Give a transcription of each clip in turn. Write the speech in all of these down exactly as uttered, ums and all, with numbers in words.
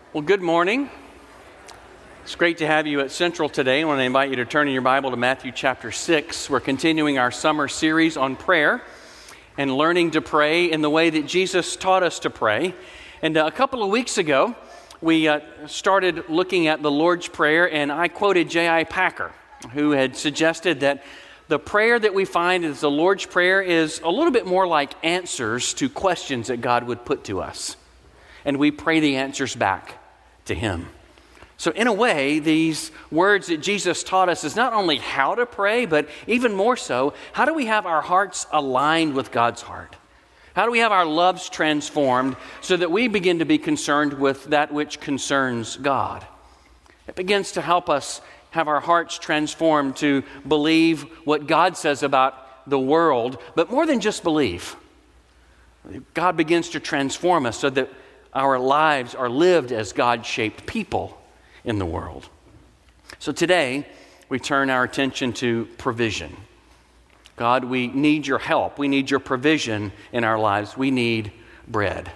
Well, good morning. It's great to have you at Central today. I want to invite you to turn in your Bible to Matthew chapter six. We're continuing our summer series on prayer and learning to pray in the way that Jesus taught us to pray. And uh, a couple of weeks ago, we uh, started looking at the Lord's Prayer, and I quoted J I Packer, who had suggested that the prayer that we find as the Lord's Prayer is a little bit more like answers to questions that God would put to us. And we pray the answers back to Him. So in a way, these words that Jesus taught us is not only how to pray, but even more so, how do we have our hearts aligned with God's heart? How do we have our loves transformed so that we begin to be concerned with that which concerns God? It begins to help us have our hearts transformed to believe what God says about the world, but more than just believe. God begins to transform us so that our lives are lived as God-shaped people in the world. So today, we turn our attention to provision. God, we need your help. We need your provision in our lives. We need bread.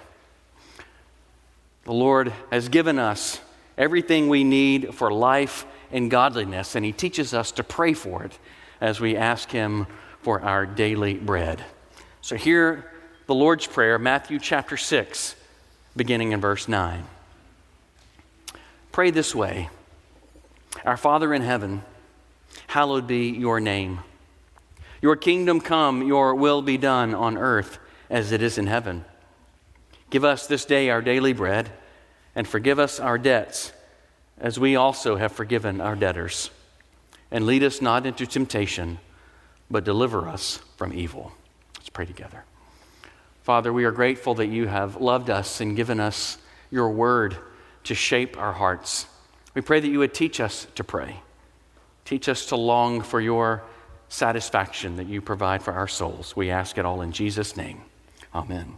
The Lord has given us everything we need for life and godliness, and He teaches us to pray for it as we ask Him for our daily bread. So hear the Lord's Prayer, Matthew chapter six, beginning in verse nine. Pray this way: Our Father in heaven, hallowed be your name. Your kingdom come, your will be done on earth as it is in heaven. Give us this day our daily bread, and forgive us our debts, as we also have forgiven our debtors. And lead us not into temptation, but deliver us from evil. Let's pray together. Father, we are grateful that you have loved us and given us your word to shape our hearts. We pray that you would teach us to pray. Teach us to long for your satisfaction that you provide for our souls. We ask it all in Jesus' name. Amen.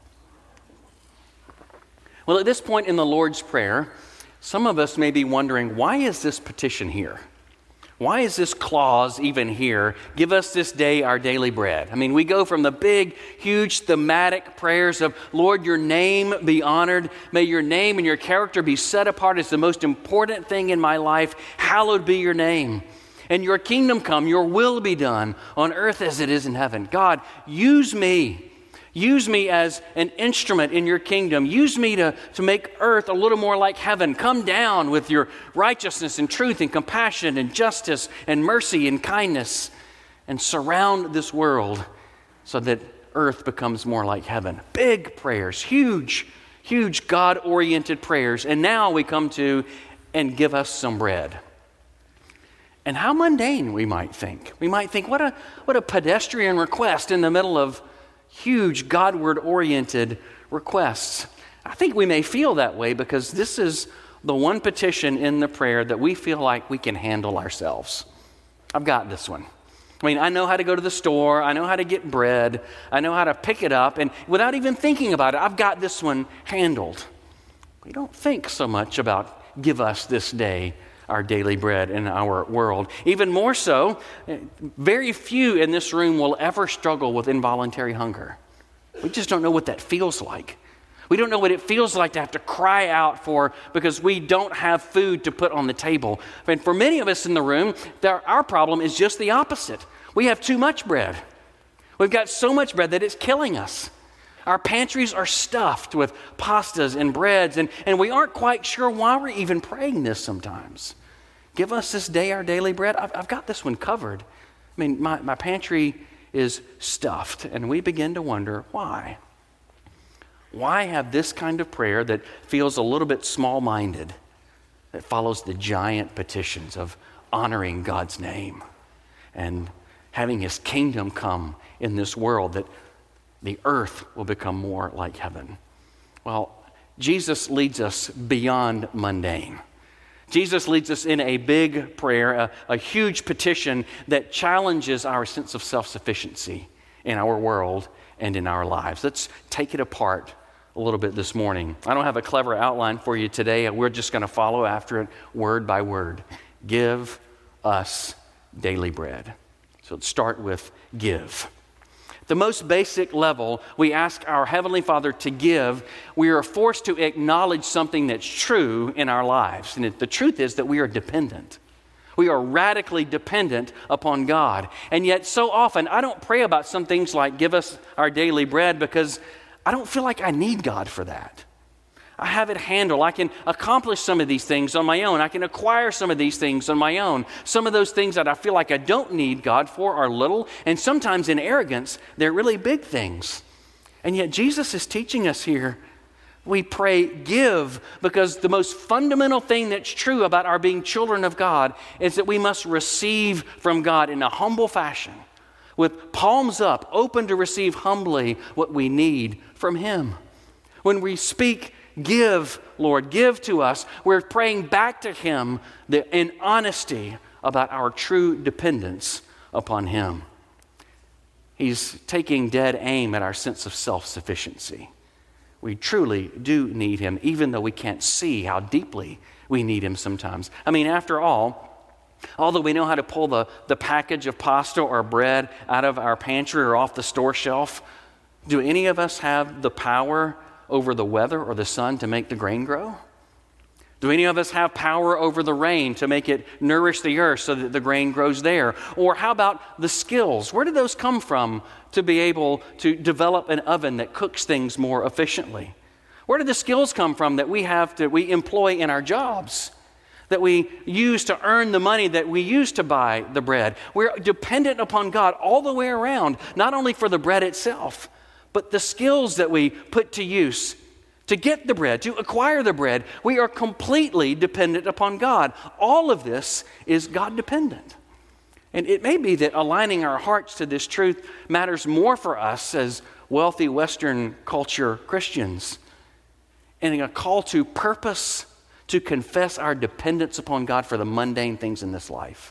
Well, at this point in the Lord's Prayer, some of us may be wondering, why is this petition here? Why is this clause even here? Give us this day our daily bread. I mean, we go from the big, huge thematic prayers of, Lord, your name be honored. May your name and your character be set apart as the most important thing in my life. Hallowed be your name. And your kingdom come, your will be done on earth as it is in heaven. God, use me. Use me as an instrument in your kingdom. Use me to, to make earth a little more like heaven. Come down with your righteousness and truth and compassion and justice and mercy and kindness, and surround this world so that earth becomes more like heaven. Big prayers, huge, huge God-oriented prayers. And now we come to, and give us some bread. And how mundane, we might think. We might think, what a, what a pedestrian request in the middle of huge Godward-oriented requests. I think we may feel that way because this is the one petition in the prayer that we feel like we can handle ourselves. I've got this one. I mean, I know how to go to the store. I know how to get bread. I know how to pick it up. And without even thinking about it, I've got this one handled. We don't think so much about give us this day our daily bread in our world. Even more so, very few in this room will ever struggle with involuntary hunger. We just don't know what that feels like. We don't know what it feels like to have to cry out for because we don't have food to put on the table. And for many of us in the room, there, our problem is just the opposite. We have too much bread. We've got so much bread that it's killing us. Our pantries are stuffed with pastas and breads, and, and we aren't quite sure why we're even praying this sometimes. Give us this day our daily bread. I've, I've got this one covered. I mean, my, my pantry is stuffed, and we begin to wonder why. Why have this kind of prayer that feels a little bit small-minded, that follows the giant petitions of honoring God's name and having His kingdom come in this world, that the earth will become more like heaven? Well, Jesus leads us beyond mundane. Jesus leads us in a big prayer, a, a huge petition that challenges our sense of self-sufficiency in our world and in our lives. Let's take it apart a little bit this morning. I don't have a clever outline for you today. We're just going to follow after it word by word. Give us daily bread. So let's start with give. The most basic level, we ask our Heavenly Father to give. We are forced to acknowledge something that's true in our lives. And it, the truth is that we are dependent. We are radically dependent upon God. And yet so often, I don't pray about some things like give us our daily bread because I don't feel like I need God for that. I have it handled. I can accomplish some of these things on my own. I can acquire some of these things on my own. Some of those things that I feel like I don't need God for are little, and sometimes in arrogance, they're really big things. And yet Jesus is teaching us here, we pray give, because the most fundamental thing that's true about our being children of God is that we must receive from God in a humble fashion, with palms up, open to receive humbly what we need from Him. When we speak, give, Lord, give to us, we're praying back to Him the, in honesty about our true dependence upon Him. He's taking dead aim at our sense of self-sufficiency. We truly do need Him, even though we can't see how deeply we need Him sometimes. I mean, after all, although we know how to pull the, the package of pasta or bread out of our pantry or off the store shelf, do any of us have the power over the weather or the sun to make the grain grow? Do any of us have power over the rain to make it nourish the earth so that the grain grows there? Or how about the skills? Where do those come from to be able to develop an oven that cooks things more efficiently? Where do the skills come from that we have to we employ in our jobs, that we use to earn the money that we use to buy the bread? We're dependent upon God all the way around, not only for the bread itself, but the skills that we put to use to get the bread, to acquire the bread. We are completely dependent upon God. All of this is God-dependent. And it may be that aligning our hearts to this truth matters more for us as wealthy Western culture Christians, and a call to purpose to confess our dependence upon God for the mundane things in this life,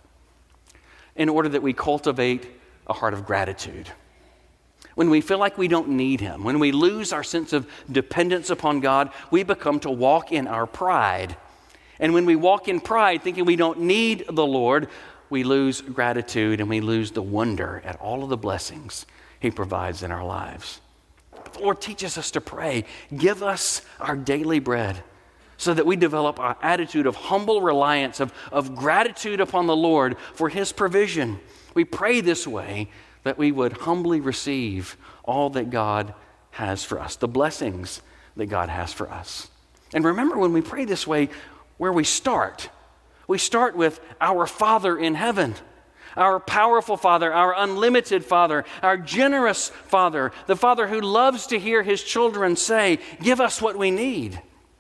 in order that we cultivate a heart of gratitude. When we feel like we don't need Him, when we lose our sense of dependence upon God, we become to walk in our pride. And when we walk in pride, thinking we don't need the Lord, we lose gratitude and we lose the wonder at all of the blessings He provides in our lives. But the Lord teaches us to pray, give us our daily bread, so that we develop an attitude of humble reliance, of, of gratitude upon the Lord for His provision. We pray this way, that we would humbly receive all that God has for us, the blessings that God has for us. And remember, when we pray this way, where we start, we start with our Father in heaven, our powerful Father, our unlimited Father, our generous Father, the Father who loves to hear His children say, give us what we need.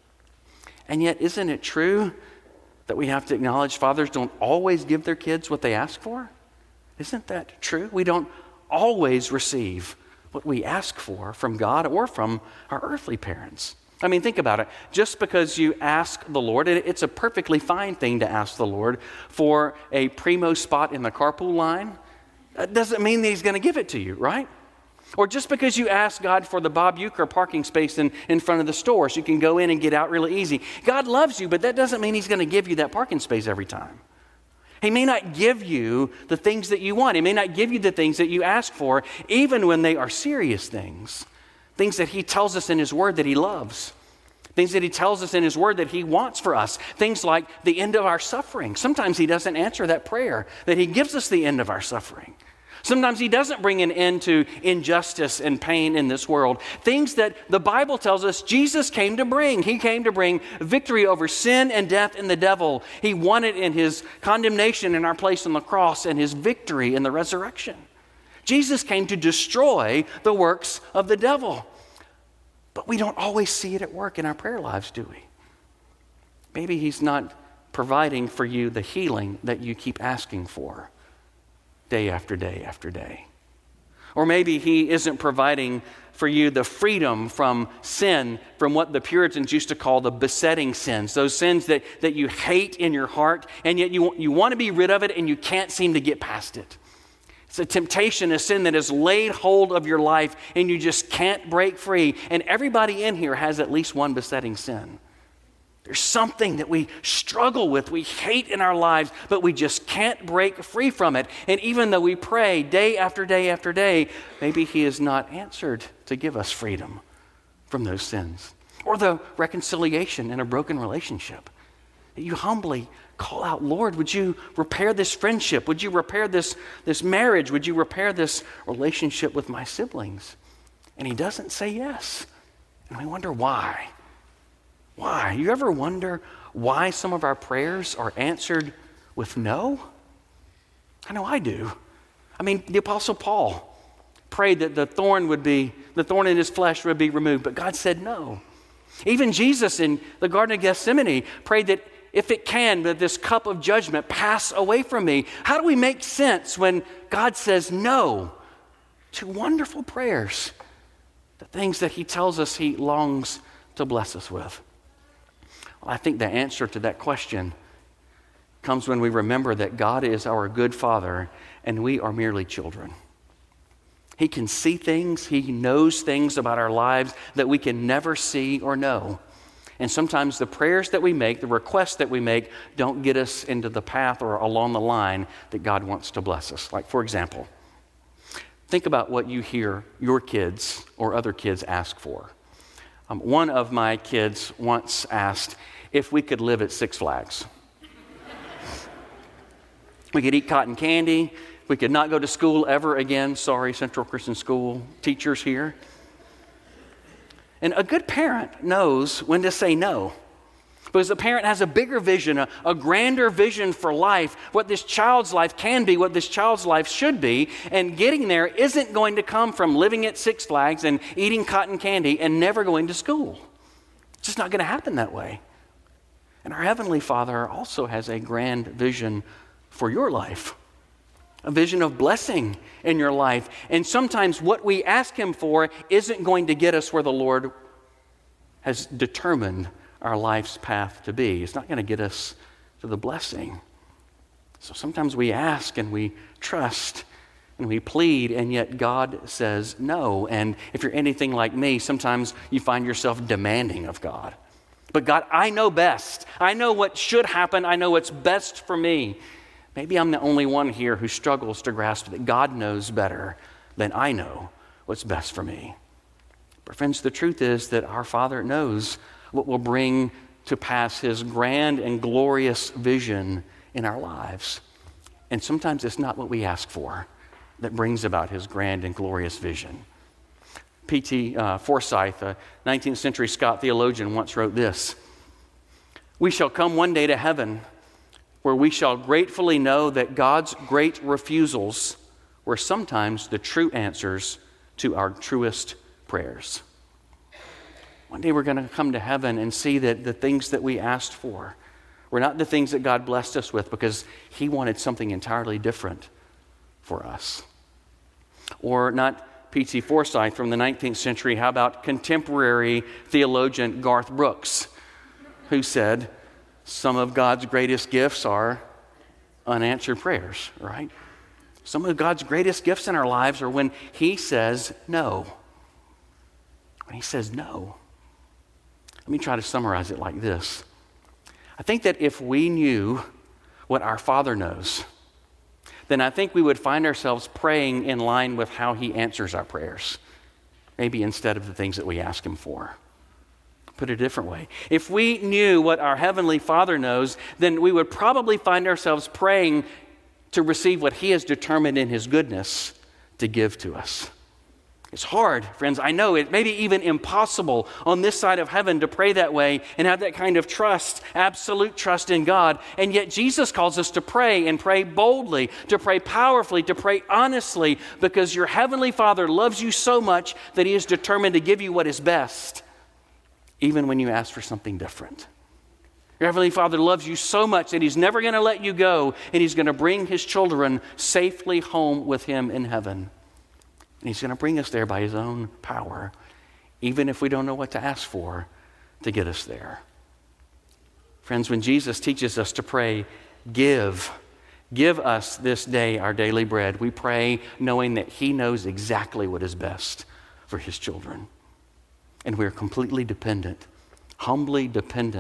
And yet, isn't it true that we have to acknowledge fathers don't always give their kids what they ask for? Isn't that true? We don't always receive what we ask for from God or from our earthly parents. I mean, think about it. Just because you ask the Lord, and it's a perfectly fine thing to ask the Lord for a primo spot in the carpool line, that doesn't mean that He's going to give it to you, right? Or just because you ask God for the Bob Uecker parking space in, in front of the store so you can go in and get out really easy. God loves you, but that doesn't mean He's going to give you that parking space every time. He may not give you the things that you want. He may not give you the things that you ask for, even when they are serious things. Things that He tells us in His Word that He loves. Things that He tells us in His Word that He wants for us. Things like the end of our suffering. Sometimes He doesn't answer that prayer, that He gives us the end of our suffering. Sometimes He doesn't bring an end to injustice and pain in this world. Things that the Bible tells us Jesus came to bring. He came to bring victory over sin and death and the devil. He won it in His condemnation in our place on the cross and His victory in the resurrection. Jesus came to destroy the works of the devil. But we don't always see it at work in our prayer lives, do we? Maybe He's not providing for you the healing that you keep asking for day after day after day. Or maybe He isn't providing for you the freedom from sin, from what the Puritans used to call the besetting sins, those sins that, that you hate in your heart, and yet you, you want to be rid of it and you can't seem to get past it. It's a temptation, a sin that has laid hold of your life and you just can't break free. And everybody in here has at least one besetting sin. There's something that we struggle with, we hate in our lives, but we just can't break free from it. And even though we pray day after day after day, maybe he is not answered to give us freedom from those sins. Or the reconciliation in a broken relationship. That you humbly call out, Lord, would you repair this friendship? Would you repair this, this marriage? Would you repair this relationship with my siblings? And he doesn't say yes. And we wonder why. Why? You ever wonder why some of our prayers are answered with no? I know I do. I mean, the Apostle Paul prayed that the thorn would be, the thorn in his flesh would be removed, but God said no. Even Jesus in the Garden of Gethsemane prayed that if it can, that this cup of judgment pass away from me. How do we make sense when God says no to wonderful prayers, the things that he tells us he longs to bless us with? Well, I think the answer to that question comes when we remember that God is our good Father and we are merely children. He can see things, he knows things about our lives that we can never see or know. And sometimes the prayers that we make, the requests that we make, don't get us into the path or along the line that God wants to bless us. Like, for example, think about what you hear your kids or other kids ask for. Um, one of my kids once asked if we could live at Six Flags. We could eat cotton candy. We could not go to school ever again. Sorry, Central Christian School teachers here. And a good parent knows when to say no. Because a parent has a bigger vision, a, a grander vision for life, what this child's life can be, what this child's life should be. And getting there isn't going to come from living at Six Flags and eating cotton candy and never going to school. It's just not going to happen that way. And our Heavenly Father also has a grand vision for your life. A vision of blessing in your life. And sometimes what we ask him for isn't going to get us where the Lord has determined our life's path to be. It's not going to get us to the blessing. So sometimes we ask and we trust and we plead, and yet God says no. And if you're anything like me, sometimes you find yourself demanding of God. But God, I know best. I know what should happen. I know what's best for me. Maybe I'm the only one here who struggles to grasp that God knows better than I know what's best for me. But friends, the truth is that our Father knows what will bring to pass his grand and glorious vision in our lives. And sometimes it's not what we ask for that brings about his grand and glorious vision. P T Uh, Forsyth, a nineteenth century Scott theologian, once wrote this: "We shall come one day to heaven where we shall gratefully know that God's great refusals were sometimes the true answers to our truest prayers." One day we're going to come to heaven and see that the things that we asked for were not the things that God blessed us with, because he wanted something entirely different for us. Or not P T Forsyth from the nineteenth century, how about contemporary theologian Garth Brooks, who said, some of God's greatest gifts are unanswered prayers, right? Some of God's greatest gifts in our lives are when he says no. When he says no. Let me try to summarize it like this. I think that if we knew what our Father knows, then I think we would find ourselves praying in line with how he answers our prayers, maybe instead of the things that we ask him for. Put it a different way. If we knew what our Heavenly Father knows, then we would probably find ourselves praying to receive what he has determined in his goodness to give to us. It's hard, friends. I know it may be even impossible on this side of heaven to pray that way and have that kind of trust, absolute trust in God. And yet Jesus calls us to pray and pray boldly, to pray powerfully, to pray honestly, because your Heavenly Father loves you so much that he is determined to give you what is best, even when you ask for something different. Your Heavenly Father loves you so much that he's never going to let you go, and he's going to bring his children safely home with him in heaven. And he's going to bring us there by his own power, even if we don't know what to ask for to get us there. Friends, when Jesus teaches us to pray, give, give us this day our daily bread, we pray knowing that he knows exactly what is best for his children. And we're completely dependent, humbly dependent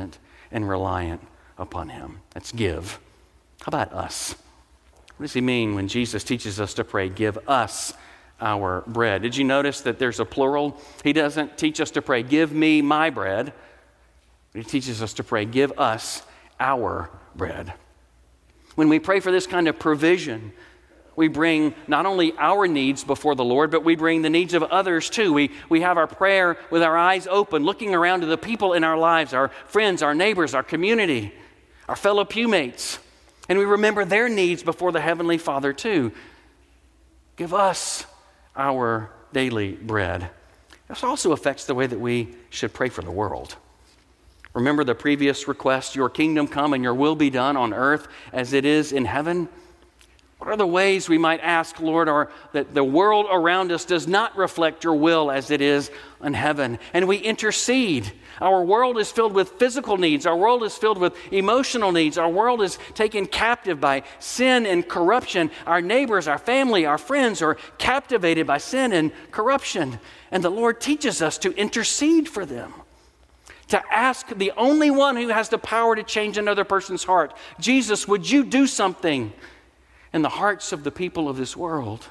and reliant upon him. That's give. How about us? What does he mean when Jesus teaches us to pray, give us our bread? Did you notice that there's a plural? He doesn't teach us to pray, give me my bread. He teaches us to pray, give us our bread. When we pray for this kind of provision, we bring not only our needs before the Lord, but we bring the needs of others too. We, we have our prayer with our eyes open, looking around to the people in our lives, our friends, our neighbors, our community, our fellow pewmates. And we remember their needs before the Heavenly Father too. Give us our daily bread. This also affects the way that we should pray for the world. Remember the previous request, your kingdom come and your will be done on earth as it is in heaven? What are the ways we might ask, Lord, or that the world around us does not reflect your will as it is in heaven? And we intercede. Our world is filled with physical needs. Our world is filled with emotional needs. Our world is taken captive by sin and corruption. Our neighbors, our family, our friends are captivated by sin and corruption. And the Lord teaches us to intercede for them, to ask the only one who has the power to change another person's heart, Jesus, would you do something in the hearts of the people of this world?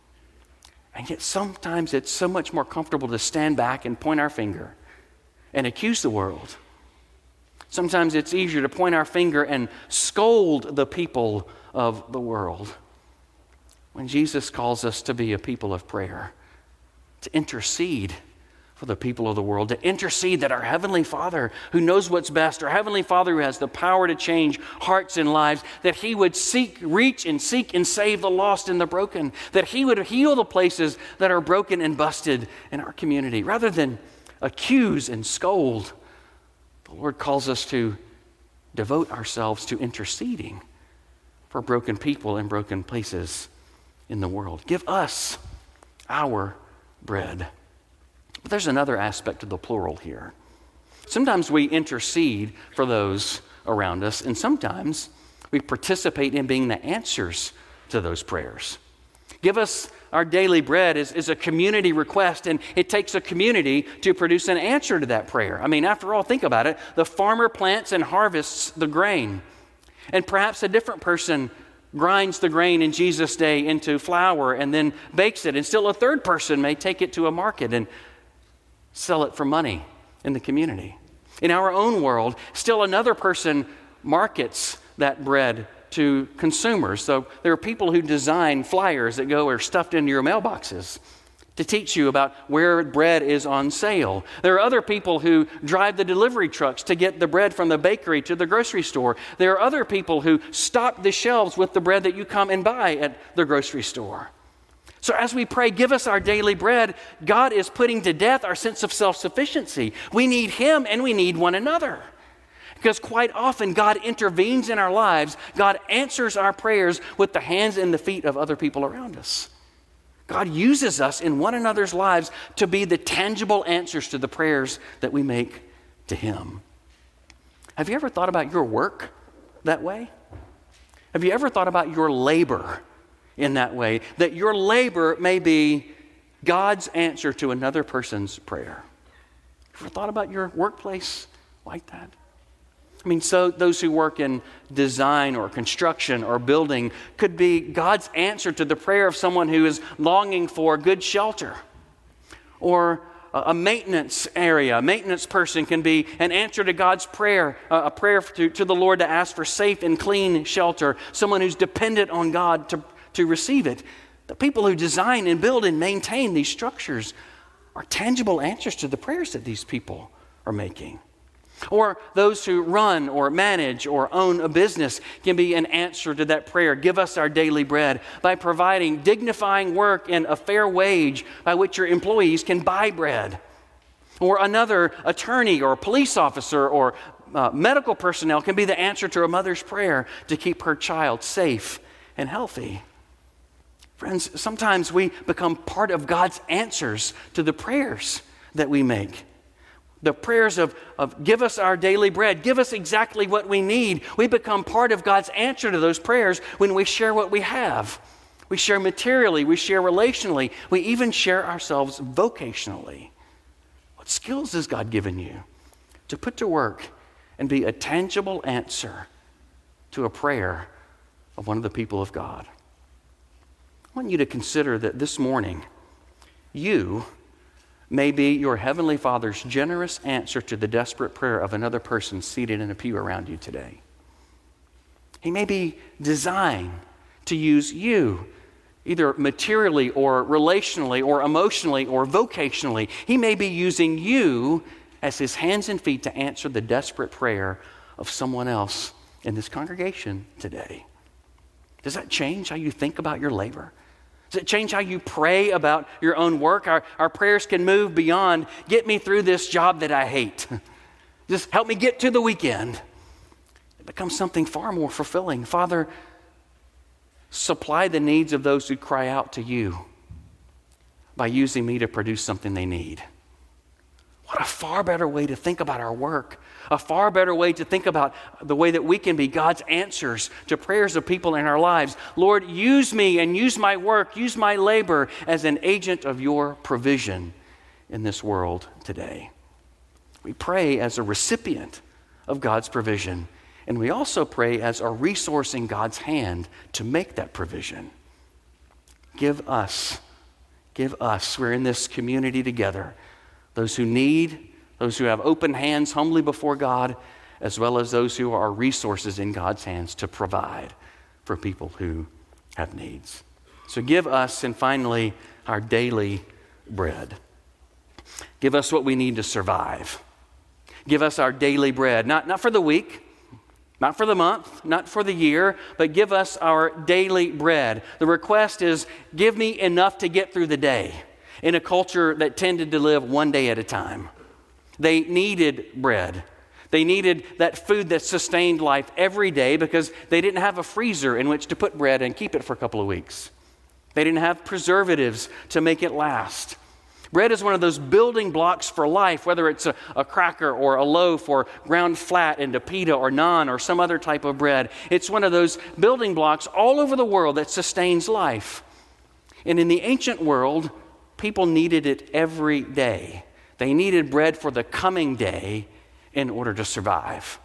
And yet sometimes it's so much more comfortable to stand back and point our finger and accuse the world. Sometimes it's easier to point our finger and scold the people of the world. When Jesus calls us to be a people of prayer, to intercede for the people of the world, to intercede that our Heavenly Father who knows what's best, our Heavenly Father who has the power to change hearts and lives, that He would seek, reach and seek and save the lost and the broken, that He would heal the places that are broken and busted in our community. Rather than accuse and scold, the Lord calls us to devote ourselves to interceding for broken people and broken places in the world. Give us our bread. But there's another aspect of the plural here. Sometimes we intercede for those around us, and sometimes we participate in being the answers to those prayers. Give us our daily bread is, is a community request, and it takes a community to produce an answer to that prayer. I mean, after all, think about it. The farmer plants and harvests the grain, and perhaps a different person grinds the grain in Jesus' day into flour and then bakes it, and still a third person may take it to a market and sell it for money in the community. In our own world, still another person markets that bread to consumers. So there are people who design flyers that go or stuffed into your mailboxes to teach you about where bread is on sale. There are other people who drive the delivery trucks to get the bread from the bakery to the grocery store. There are other people who stock the shelves with the bread that you come and buy at the grocery store. So as we pray, give us our daily bread, God is putting to death our sense of self-sufficiency. We need Him and we need one another. Because quite often God intervenes in our lives. God answers our prayers with the hands and the feet of other people around us. God uses us in one another's lives to be the tangible answers to the prayers that we make to Him. Have you ever thought about your work that way? Have you ever thought about your labor in that way, that your labor may be God's answer to another person's prayer? Ever thought about your workplace like that? I mean, so those who work in design or construction or building could be God's answer to the prayer of someone who is longing for good shelter. Or a maintenance area, a maintenance person can be an answer to God's prayer, a prayer to, to the Lord to ask for safe and clean shelter, someone who's dependent on God to to receive it. The people who design and build and maintain these structures are tangible answers to the prayers that these people are making. Or those who run or manage or own a business can be an answer to that prayer. Give us our daily bread by providing dignifying work and a fair wage by which your employees can buy bread. Or another attorney or police officer or uh, medical personnel can be the answer to a mother's prayer to keep her child safe and healthy. Friends, sometimes we become part of God's answers to the prayers that we make. The prayers of, of give us our daily bread, give us exactly what we need. We become part of God's answer to those prayers when we share what we have. We share materially, we share relationally, we even share ourselves vocationally. What skills has God given you to put to work and be a tangible answer to a prayer of one of the people of God. I want you to consider that this morning, you may be your Heavenly Father's generous answer to the desperate prayer of another person seated in a pew around you today. He may be designed to use you, either materially or relationally or emotionally or vocationally. He may be using you as his hands and feet to answer the desperate prayer of someone else in this congregation today. Does that change how you think about your labor? Does it change how you pray about your own work? Our, our prayers can move beyond, get me through this job that I hate. Just help me get to the weekend. It becomes something far more fulfilling. Father, supply the needs of those who cry out to you by using me to produce something they need. What a far better way to think about our work. A far better way to think about the way that we can be God's answers to prayers of people in our lives. Lord, use me and use my work, use my labor as an agent of your provision in this world today. We pray as a recipient of God's provision, and we also pray as a resource in God's hand to make that provision. Give us, give us, we're in this community together, those who need, those who have open hands humbly before God, as well as those who are resources in God's hands to provide for people who have needs. So give us, and finally, our daily bread. Give us what we need to survive. Give us our daily bread, not, not for the week, not for the month, not for the year, but give us our daily bread. The request is, give me enough to get through the day in a culture that tended to live one day at a time. They needed bread. They needed that food that sustained life every day because they didn't have a freezer in which to put bread and keep it for a couple of weeks. They didn't have preservatives to make it last. Bread is one of those building blocks for life, whether it's a, a cracker or a loaf or ground flat into pita or naan or some other type of bread. It's one of those building blocks all over the world that sustains life. And in the ancient world, people needed it every day. They needed bread for the coming day in order to survive.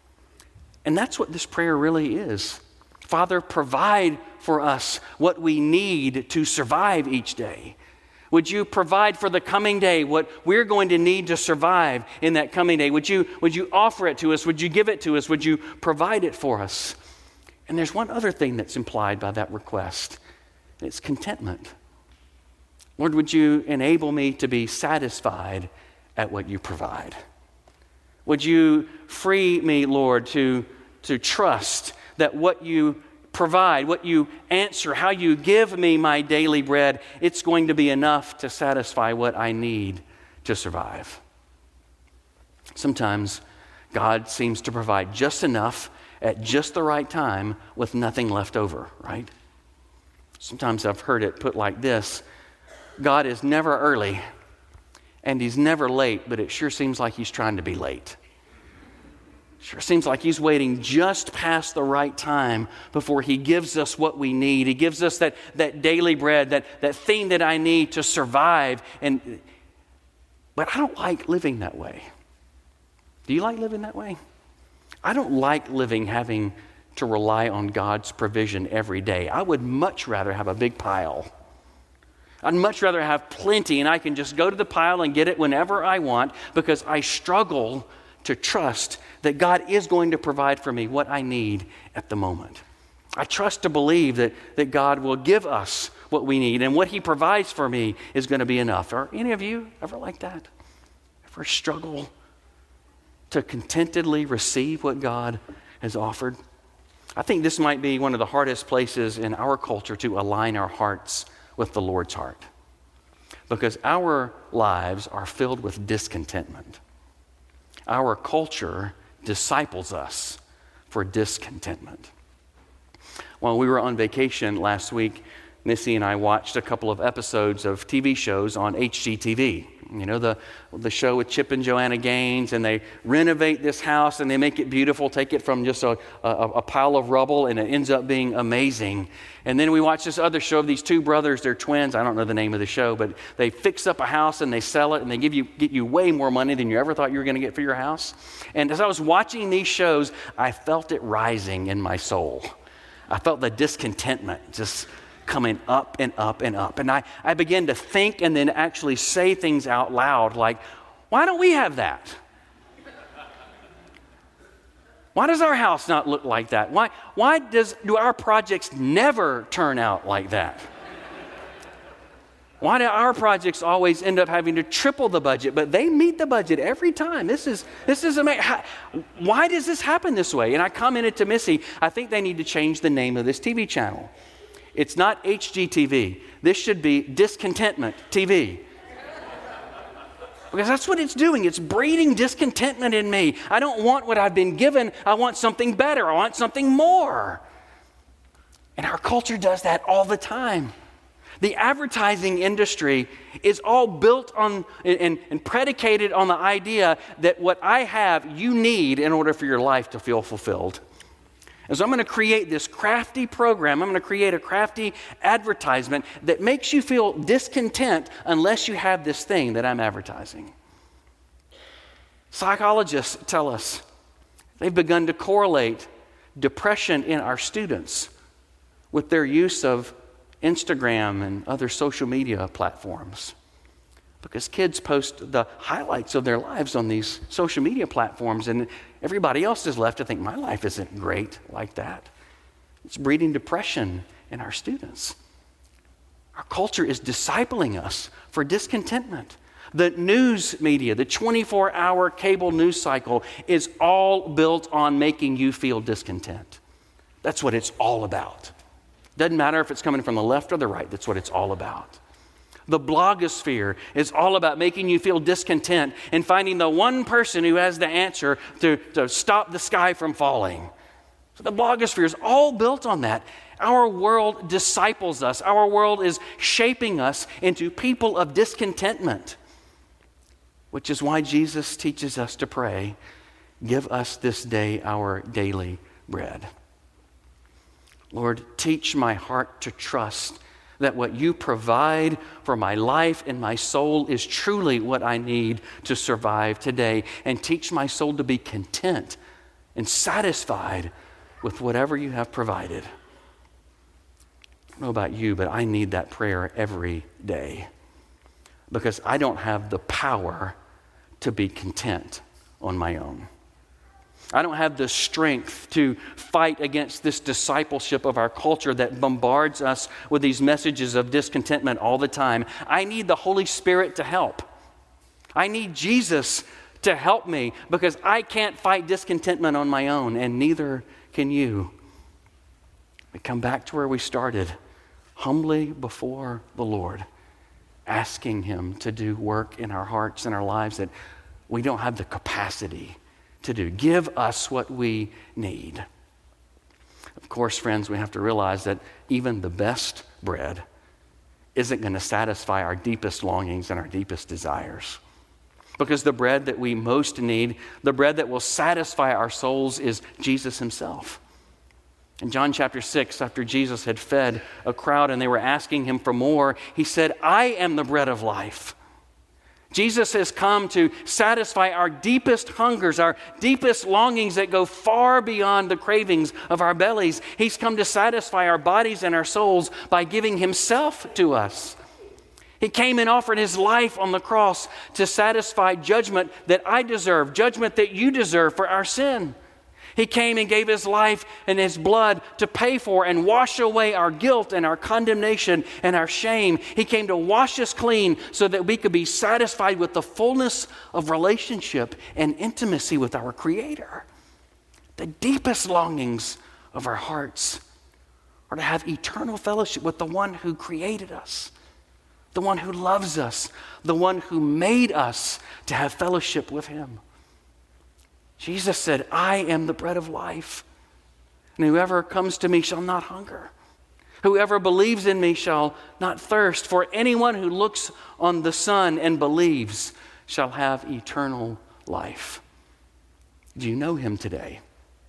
And that's what this prayer really is. Father, provide for us what we need to survive each day. Would you provide for the coming day what we're going to need to survive in that coming day? Would you, would you offer it to us? Would you give it to us? Would you provide it for us? And there's one other thing that's implied by that request. It's contentment. Lord, would you enable me to be satisfied at what you provide? Would you free me, Lord, to, to trust that what you provide, what you answer, how you give me my daily bread, it's going to be enough to satisfy what I need to survive. Sometimes God seems to provide just enough at just the right time with nothing left over, right? Sometimes I've heard it put like this: God is never early and he's never late, but it sure seems like he's trying to be late. Sure seems like he's waiting just past the right time before he gives us what we need. He gives us that, that daily bread, that, that thing that I need to survive. And but I don't like living that way. Do you like living that way? I don't like living having to rely on God's provision every day. I would much rather have a big pile. I'd much rather have plenty and I can just go to the pile and get it whenever I want, because I struggle to trust that God is going to provide for me what I need at the moment. I trust to believe that, that God will give us what we need, and what he provides for me is going to be enough. Are any of you ever like that? Ever struggle to contentedly receive what God has offered? I think this might be one of the hardest places in our culture to align our hearts with the Lord's heart, because our lives are filled with discontentment. Our culture disciples us for discontentment. While we were on vacation last week, Missy and I watched a couple of episodes of T V shows on H G T V. You know, the, the show with Chip and Joanna Gaines, and they renovate this house and they make it beautiful, take it from just a, a, a pile of rubble, and it ends up being amazing. And then we watch this other show of these two brothers, they're twins, I don't know the name of the show, but they fix up a house and they sell it and they give you, get you way more money than you ever thought you were going to get for your house. And as I was watching these shows, I felt it rising in my soul. I felt the discontentment just coming up and up and up. And I, I began to think and then actually say things out loud like, why don't we have that? Why does our house not look like that? Why, why does, do our projects never turn out like that? Why do our projects always end up having to triple the budget, but they meet the budget every time? This is, this is amazing. Why does this happen this way? And I commented to Missy, I think they need to change the name of this T V channel. It's not H G T V. This should be Discontentment T V. Because that's what it's doing. It's breeding discontentment in me. I don't want what I've been given. I want something better. I want something more. And our culture does that all the time. The advertising industry is all built on and, and predicated on the idea that what I have, you need in order for your life to feel fulfilled. And so I'm going to create this crafty program. I'm going to create a crafty advertisement that makes you feel discontent unless you have this thing that I'm advertising. Psychologists tell us they've begun to correlate depression in our students with their use of Instagram and other social media platforms. Because kids post the highlights of their lives on these social media platforms, and everybody else is left to think, my life isn't great like that. It's breeding depression in our students. Our culture is discipling us for discontentment. The news media, the twenty-four hour cable news cycle is all built on making you feel discontent. That's what it's all about. Doesn't matter if it's coming from the left or the right, that's what it's all about. The blogosphere is all about making you feel discontent and finding the one person who has the answer to, to stop the sky from falling. So the blogosphere is all built on that. Our world disciples us. Our world is shaping us into people of discontentment, which is why Jesus teaches us to pray, give us this day our daily bread. Lord, teach my heart to trust that what you provide for my life and my soul is truly what I need to survive today. And teach my soul to be content and satisfied with whatever you have provided. I don't know about you, but I need that prayer every day because I don't have the power to be content on my own. I don't have the strength to fight against this discipleship of our culture that bombards us with these messages of discontentment all the time. I need the Holy Spirit to help. I need Jesus to help me because I can't fight discontentment on my own, and neither can you. We come back to where we started, humbly before the Lord, asking Him to do work in our hearts and our lives that we don't have the capacity to do. Give us what we need. Of course, friends, we have to realize that even the best bread isn't going to satisfy our deepest longings and our deepest desires. Because the bread that we most need, the bread that will satisfy our souls, is Jesus Himself. In John chapter six, after Jesus had fed a crowd and they were asking Him for more, He said, I am the bread of life. Jesus has come to satisfy our deepest hungers, our deepest longings that go far beyond the cravings of our bellies. He's come to satisfy our bodies and our souls by giving Himself to us. He came and offered His life on the cross to satisfy judgment that I deserve, judgment that you deserve for our sin. He came and gave His life and His blood to pay for and wash away our guilt and our condemnation and our shame. He came to wash us clean so that we could be satisfied with the fullness of relationship and intimacy with our Creator. The deepest longings of our hearts are to have eternal fellowship with the one who created us, the one who loves us, the one who made us to have fellowship with Him. Jesus said, I am the bread of life, and whoever comes to me shall not hunger. Whoever believes in me shall not thirst, for anyone who looks on the Son and believes shall have eternal life. Do you know him today?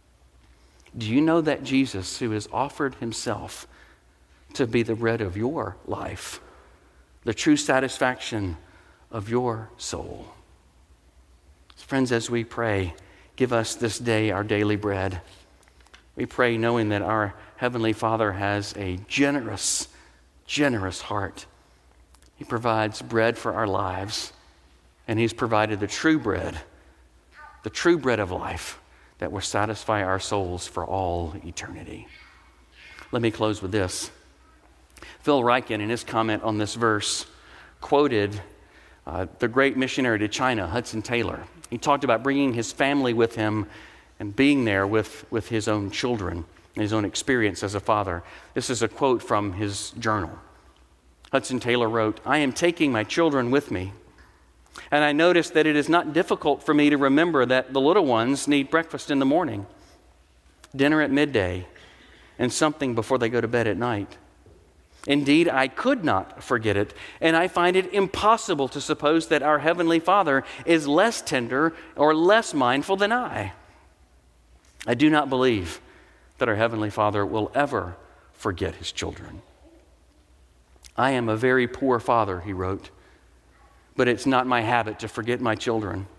Do you know that Jesus, who has offered himself to be the bread of your life, the true satisfaction of your soul? Friends, as we pray, give us this day our daily bread. We pray knowing that our Heavenly Father has a generous, generous heart. He provides bread for our lives, and he's provided the true bread, the true bread of life that will satisfy our souls for all eternity. Let me close with this. Phil Ryken, in his comment on this verse, quoted uh, the great missionary to China, Hudson Taylor. He talked about bringing his family with him and being there with, with his own children and his own experience as a father. This is a quote from his journal. Hudson Taylor wrote, "I am taking my children with me, and I notice that it is not difficult for me to remember that the little ones need breakfast in the morning, dinner at midday, and something before they go to bed at night. Indeed, I could not forget it, and I find it impossible to suppose that our Heavenly Father is less tender or less mindful than I. I do not believe that our Heavenly Father will ever forget his children. I am a very poor father," he wrote, "but it's not my habit to forget my children.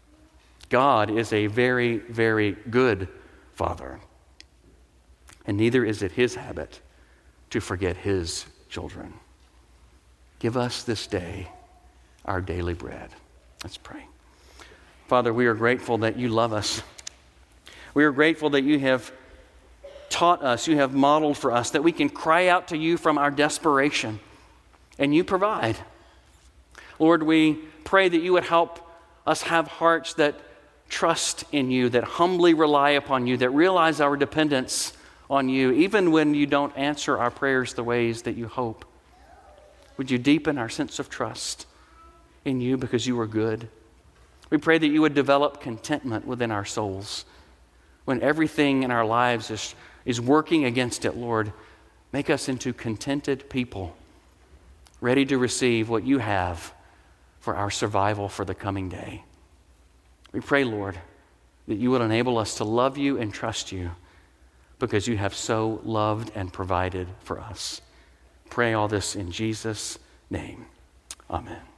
God is a very, very good Father, and neither is it his habit to forget his children. Give us this day our daily bread." Let's pray. Father, we are grateful that you love us. We are grateful that you have taught us, you have modeled for us, that we can cry out to you from our desperation, and you provide. Lord, we pray that you would help us have hearts that trust in you, that humbly rely upon you, that realize our dependence on you, even when you don't answer our prayers the ways that you hope. Would you deepen our sense of trust in you because you are good? We pray that you would develop contentment within our souls. When everything in our lives is, is working against it, Lord, make us into contented people, ready to receive what you have for our survival for the coming day. We pray, Lord, that you will enable us to love you and trust you because you have so loved and provided for us. Pray all this in Jesus' name. Amen.